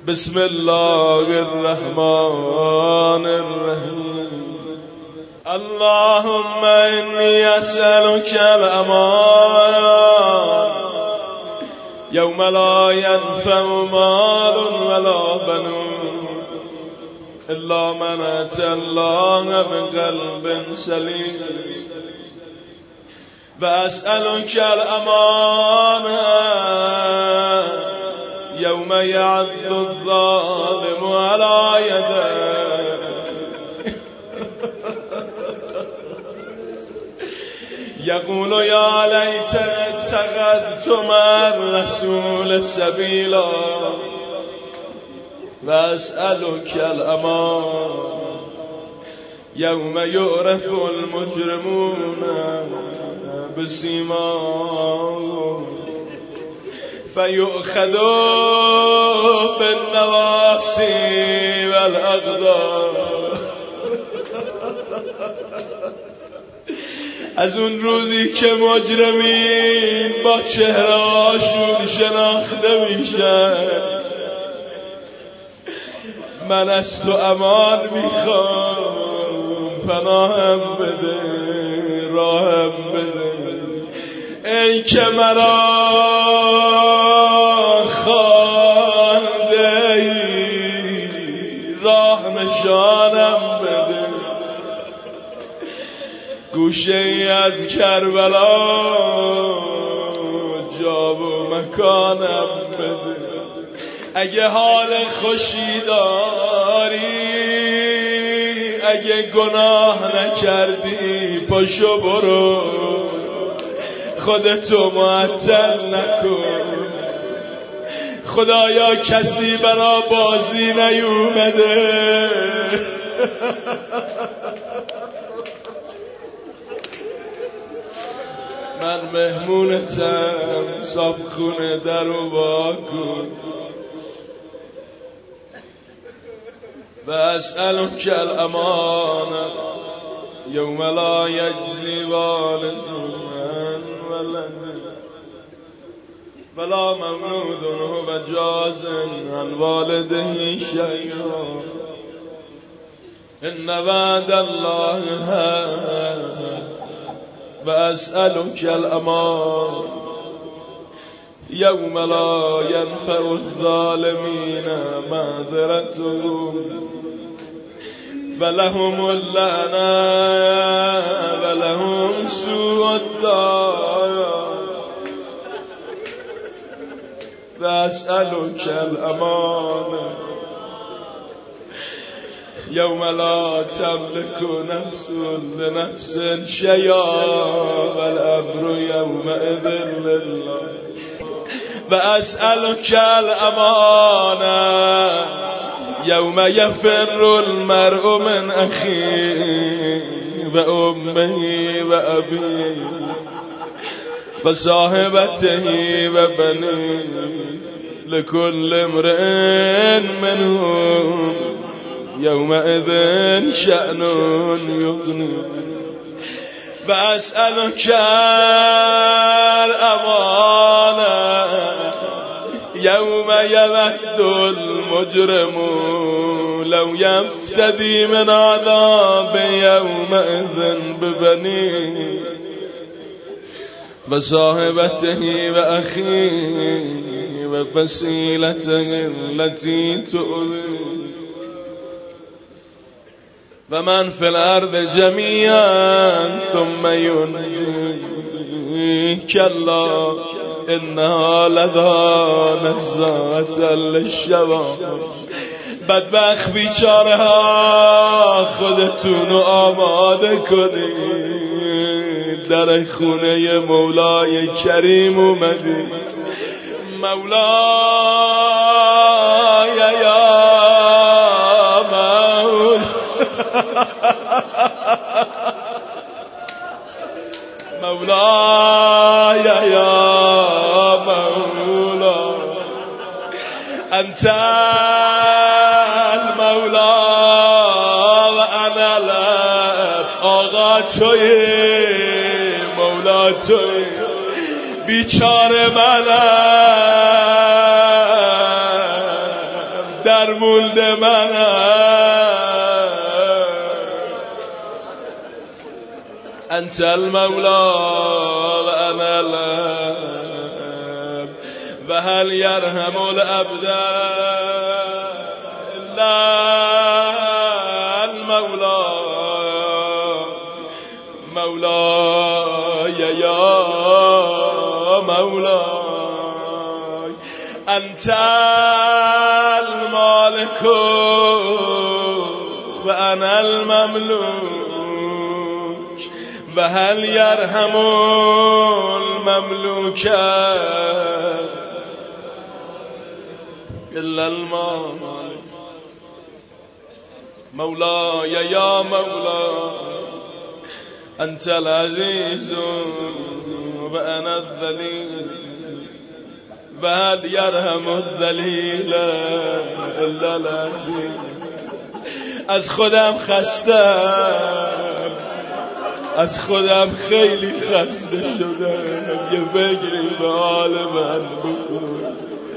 بسم الله الرحمن الرحیم. اللهم انی اسألک الامان یوم لا ینفع مال ولا بنون الا من اتى الله بقلب سلیم. و اسألک الامان یوم یعض الظالم علی یده یقول یا لیتنی اتخذت مع الرسول سبیلا. و اسألک الامان یوم یعرف المجرمون بسیماهم فیؤخذوا بالنواصی والاقدام. از اون روزی که مجرمین با چهرهاشون شناخته میشن، من از تو امان میخوام، پناهم بده، راهم بده. ای که مرا خوانده ای، راه نشانم بده. گوشه ای از کربلا جا و مکانم بده. اگه حال خوشی داری، اگه گناه نکردی، پاشو برو، خودتو معطل نکن. خدایا کسی برا بازی نیومده. من مهمونتم، صاحب خونه درو وا کن. و اسألک الامان یوم لا یجزی والد عن ولده ولا مولود هو جاز عن والده شیئا. ان وعد الله حق. و اسألک الامان یوم لا ینفع الظالمین معذرتهم ولهم اللعنة ولهم سوء الدار. و اسألک الامان یوم لا تملك نفس لنفس شیئا والامر یومئذ لله. و اسألک الامان یوم یفر المرء من اخیه و امه و ابیه و صاحبته و بنیه لكل امرئ منهم یومئذ شأن یغنیه. و اسألک الامان یوم یود المجرم لو یفتدی من عذاب یومئذ ببنیه و صاحبته و اخیه و فصیلته التي تؤویه و من فی الارض جمیعا ثم ینجیه کلا انها لدى نزاعة للشوى. بدبخت بیچاره ها، خودتونو آماده کنید، در خونه مولای کریم اومدی. مولای یا مولا مولاي يا مولا أنت المولا وأنا العبد. آقا توی، مولا توی، بیچاره منم، در مولد منم. انت المولا و انا العبد و هل یرحم العبد الا المولا. مولاي یا مولاي انت المالك و انا المملوك و هل یرحم المملوک الا المالك. مولاي یا مولاي انت العزيز و انا الذلیل و هل یرحم الذلیل الا العزیز. از خودم خستم، از خودم خیلی خسته شدم، یه فکری به حال من بکن.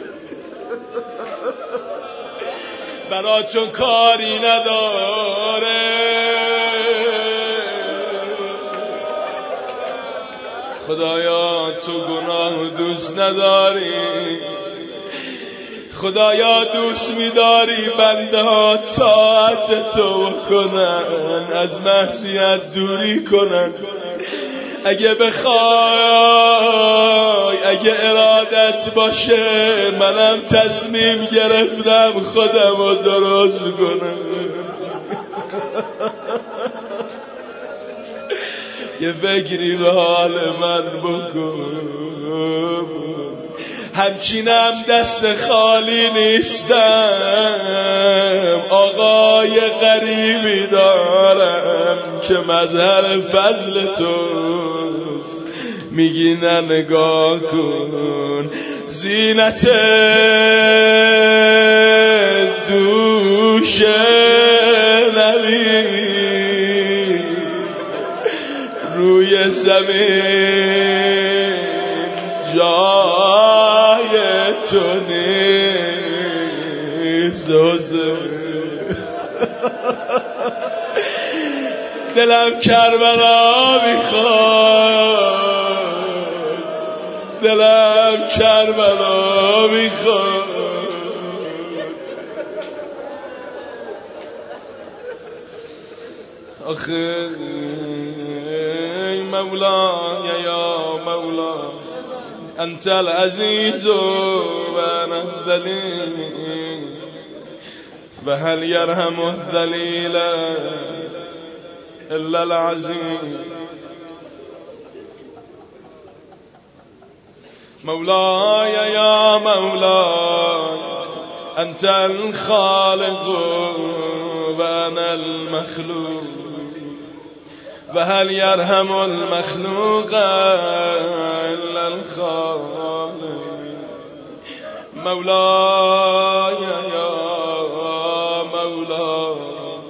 برا چون کاری نداره، خدایا تو گناه دوست نداری، خدایا دوست می‌داری بنده ها طاعت تو کنن، از معصیت دوری کنن. اگه بخوای، اگه ارادت باشه، منم تصمیم گرفتم خودم رو درست کنم. یه فکری به حال من بکن. همچینم دست خالی نیستم، آقای غریبی دارم که مظهر فضل توست. میگی نه نگاه کن، زینت دوش نبی روی زمین جای تو نیست. دلم کربلا میخواد، دلم کربلا میخواد. آخه مولاي یا مولاي انت العزیز و انا الذلیل و هل یرحم الذلیل الا العزیز. مولاي یا مولاي انت الخالق و انا المخلوق و هل یرحم المخلوق الا الخالق. مولاي یا مولاي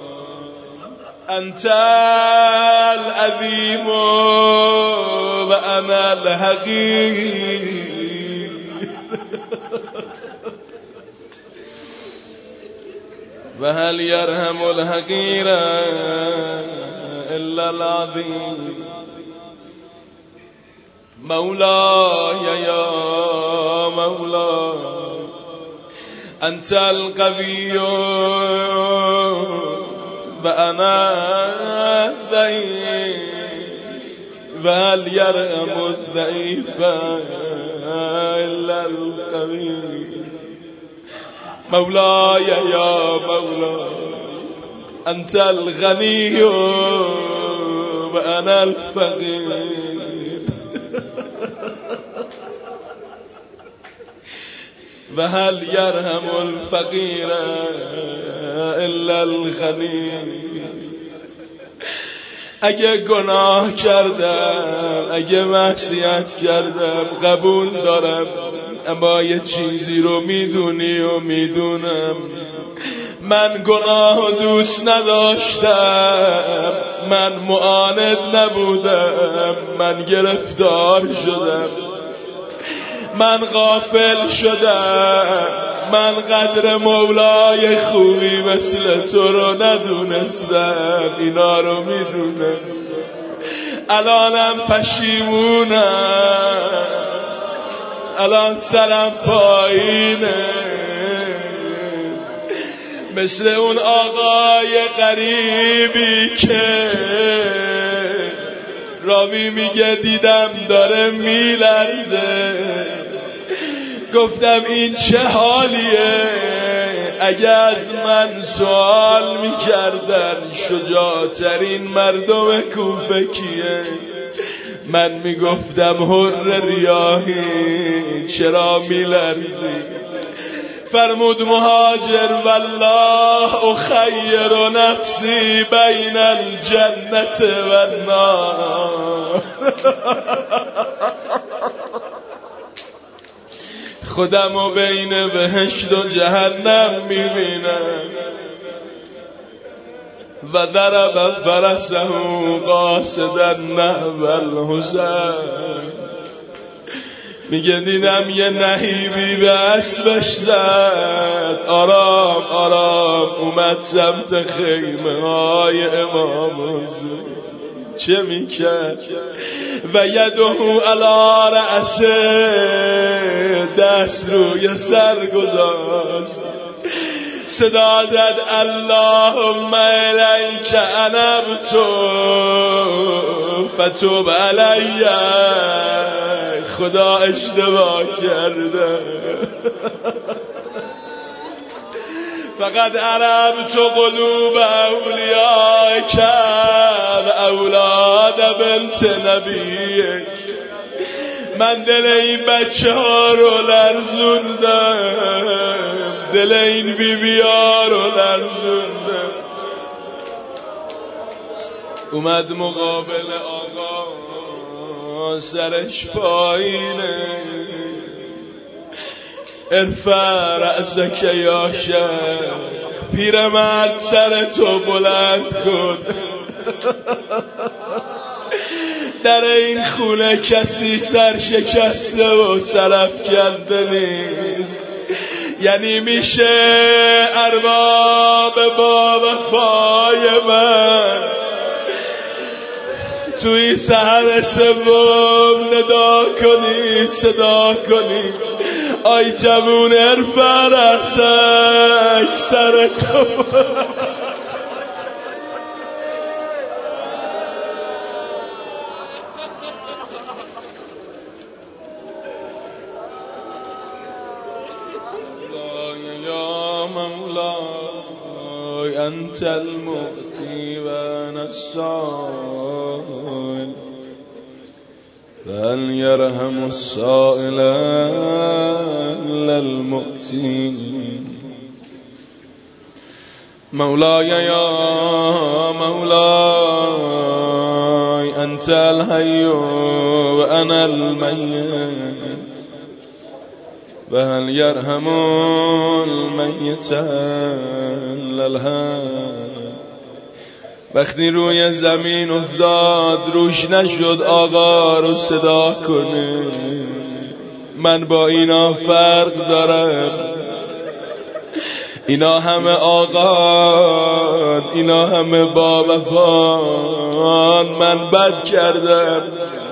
انت العظیم و انا الحقیر و هل یرحم الحقیر الا العظیم. مولاي یا مولاي انت القوی و انا الضعیف و هل یرحم الضعیف الا القوی. مولاي یا مولاي انت الغنی و انا الفقیر و هل یرحم الفقیر الا الغنی. اگه گناه کردم، اگه معصیت کردم، قبول دارم، اما یه چیزی رو میدونی و میدونم، من گناه دوست نداشتم، من معاند نبودم، من گرفتار شدم، من غافل شدم، من قدر مولای خوبی مثل تو رو ندونستم، اینا رو میدونم. الانم پشیمونم، الان سرم پایینه، مثل اون آقای غریبی که راوی میگه دیدم داره میلرزه. گفتم این چه حالیه؟ اگه از من سوال میکردن شجاعترین مردم کوفه کیه، من میگفتم حر ریاحی، چرا میلرزی؟ فرمود مهاجر والله اخیر نفسی بین الجنت و النار. خودمو بین بهشت و جهنم میبینم. و ضرب فرسه قاصدا نحو الحسین. میگه دیدم یه نهیبی به اسبش زد، آرام آرام اومد سمت خیمه های امام حسین. چه میکرد؟ و یده علی رأسه، دست روی سر گذاشت، صدا زد اللهم الیک انبت فتوب علی. خدا اشتباه کرده، فقد عربت قلوب اولیائک و اولاد بنت نبیک. من دل این بچه ها رو لرزوندم، دل این بیبی ها رو لرزوندم. اومد مقابل آقا، سرش پایینه، ارفع رأسک یا شیخ، پیرمرد سر تو بلند کن. در این خونه کسی سر شکسته و سرافکنده نیست. یعنی میشه ارباب با وفای من توی سحر سوم ندا کنی، صدا کنی آی جوون ارفع رأسک، سر تو یا مولاي انت المؤتي وانا السائل، فهل يرحم السائل الا المؤتي. مولاي يا مولاي انت الحي وانا الميت، وهل يرحم الميت الا الحي. وقتی روی زمین افتاد روش نشد آقا رو صدا کنه. من با اینا فرق دارم، اینا همه آقان، اینا همه با وفان، من بد کردم.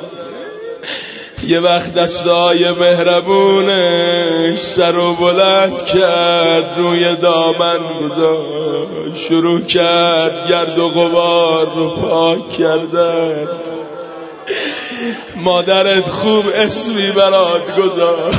یه وقت دستای مهربونش سر و بلند کرد، روی دامن گذاشت، شروع کرد گرد و غبار رو پاک کردن. مادرت خوب اسمی برات گذاشت،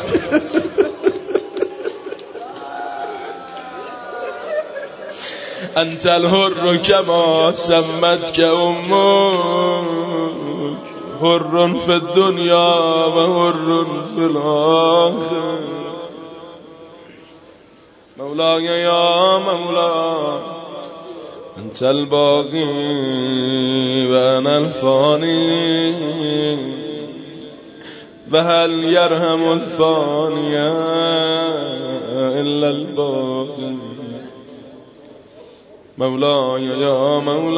انت الحر کما سمتک امک، حر فی الدنیا و حر فی الاخره. مولاي یا مولا انت الباقی و انا الفانی، و هل یرحم الفانی الا الباقی. مولاي یا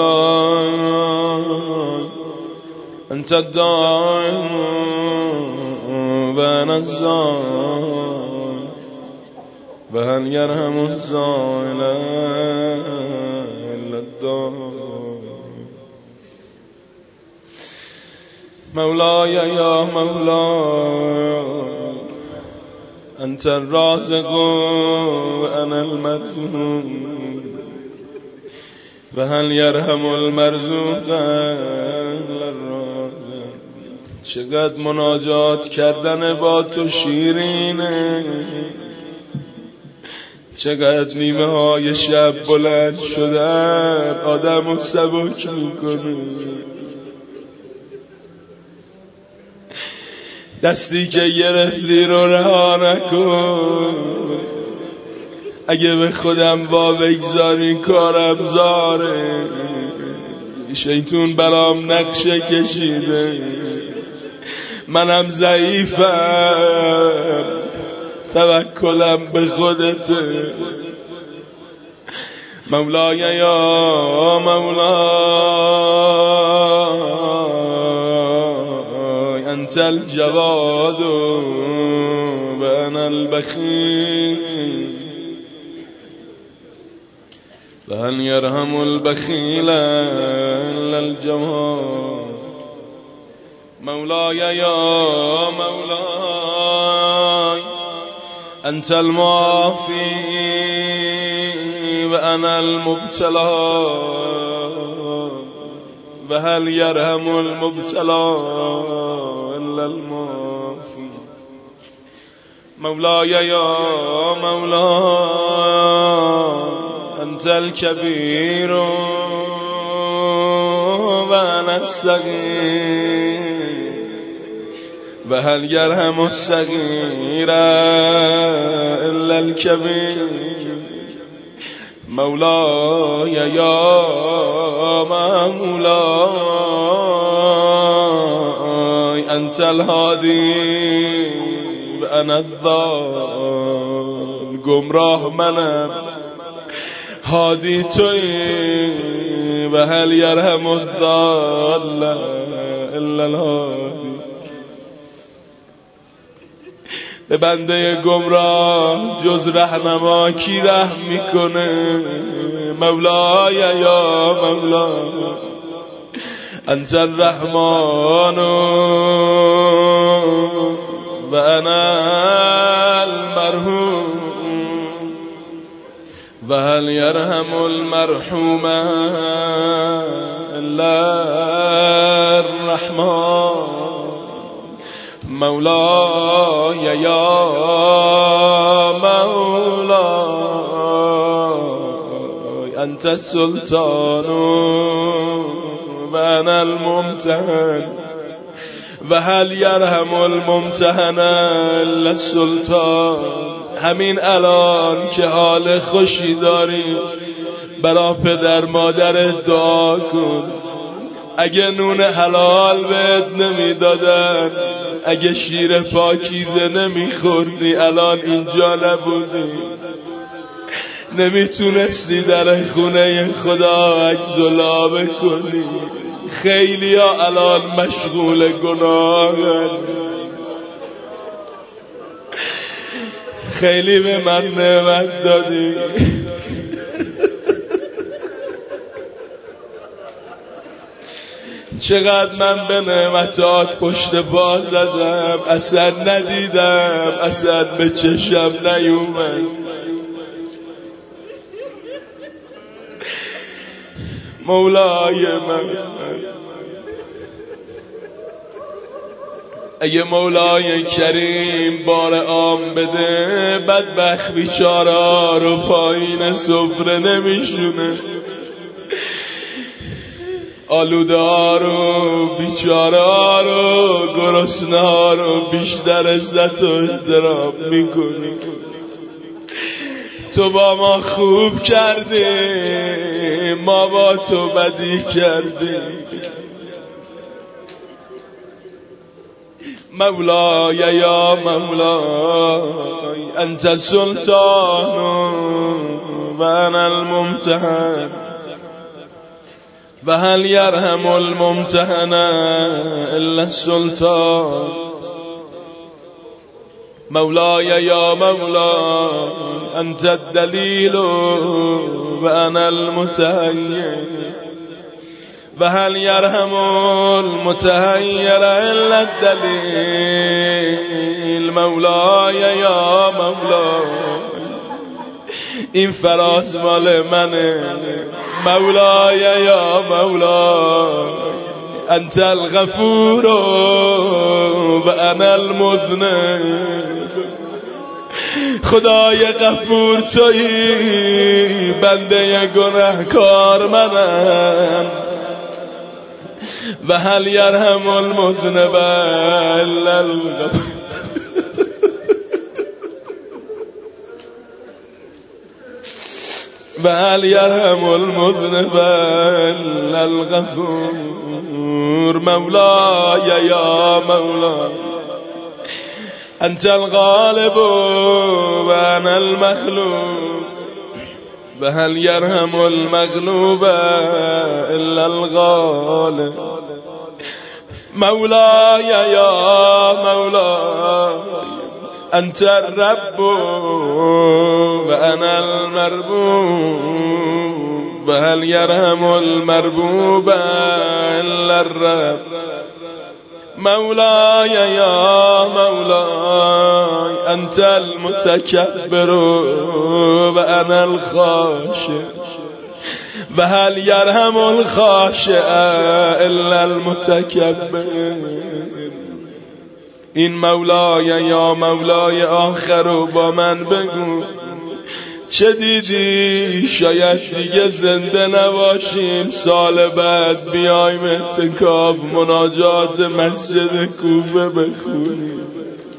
مولاي انت الداعي و انا الزاعي، فهل يرحم الزائل إلا الدار. مولاي يا مولاي أنت الرازق وأنا المرزوق فهل يرحم المرزوق إلا الرازق. چقدر مناجات کردن با تو شیرینه، چقدر نیمه های شب بلند شدن آدمو سبک میکنه. دستی که گرفتی رو رها نکن، اگه به خودم با بگذاری کارم زاره. شیطون برام نقشه کشیده، منم ضعیفم، توکلم به خودته. مولاي یا مولاي انت الجواد وانا البخيل فهل يرحم البخيل الا الجواد. مولاي يا مولاي أنت المعافي وأنا المبتلى وهل يرحم المبتلى إلا المعافي. مولاي يا مولاي أنت الكبير وأنا الصغير وهل يرحم الصغير إلا الكبير. مولاي يا مولاي أنت الهادي وأنا الضال. گمراه منم هادی تویی وهل يرحم الضال إلا الهادي. به بنده گمراه جز رهنما کی رحم میکنه. مولاي یا مولاي انت الرحمن و انا المرحوم و هل يرحم المرحوم الا الرحمن. مولاي يا مولاي أنت السلطان وأنا الممتحن وهل يرحم الممتحن إلا السلطان. همین الان که حال خوشی داری برا پدر مادرت دعا کن. اگه نون حلال بهت نمیدادن، اگه شیر پاکیزه نمیخوردی الان اینجا نبودی، نمیتونستی در خونه خدا عجز و لابه کنی. خیلی ها الان مشغول گناهن. خیلی به من نعمت دادی، چقدر من به نعمتات پشت پا زدم، اصلا ندیدم، اصلا به چشم نیومد. مولای من اگه مولای کریم بار عام بده، بدبخت بیچاره رو پایین سفره نمیشونه. آلوده ها رو، بیچاره ها رو، گرسنه ها رو بیشتر عزت و احترام میکنی. تو با ما خوب کردی، ما با تو بدی کردیم. مولاي يا مولاي أنت السلطان وأنا الممتحن وهل يرحم الممتحن إلا السلطان. مولاي يا مولاي أنت الدليل وأنا المتهيئ وهل يرحم المتهيئ إلا الدليل مولاي يا مولاي این فراز مال منه مولاي یا مولاي انت الغفور و انا المذنب خدای غفور تویی بنده گناهکار منم و هل یرحم المذنب الا الغفور و هل یرحم المذنب الا الغفور مولاي یا مولاي انت الغالب و انا المغلوب و هل یرحم المغلوب الا الغالب مولاي یا مولاي انت الرب و انا المربوب و هل یرحم المربوب الا الرب مولاي یا مولاي انت المتكبر و انا الخاشع و هل یرحم الخاشع الا المتكبر این مولاي یا مولاي آخر رو با من بگو چه دیدی شاید دیگه زنده نباشیم سال بعد بیایم اعتکاف مناجات مسجد کوفه بخونیم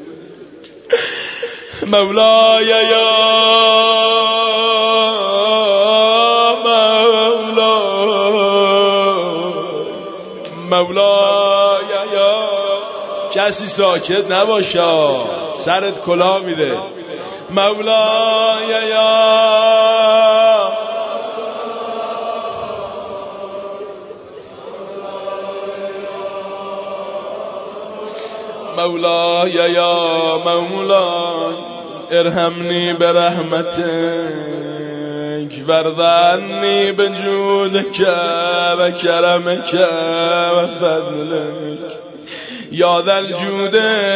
مولاي یا مولاي یا کسی ساکت نباشه سرت کلا میره مولاي یا مولاي یا مولاي ارحمني برحمتك وارضعني بجودك وكرمك وفضلك يا ذا الجود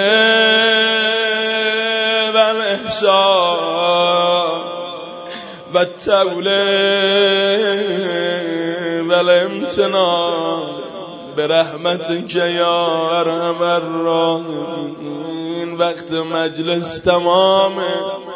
والإحسان والتول والامتنان برحمتك يا أرحم الراحمين وقت مجلس تمامه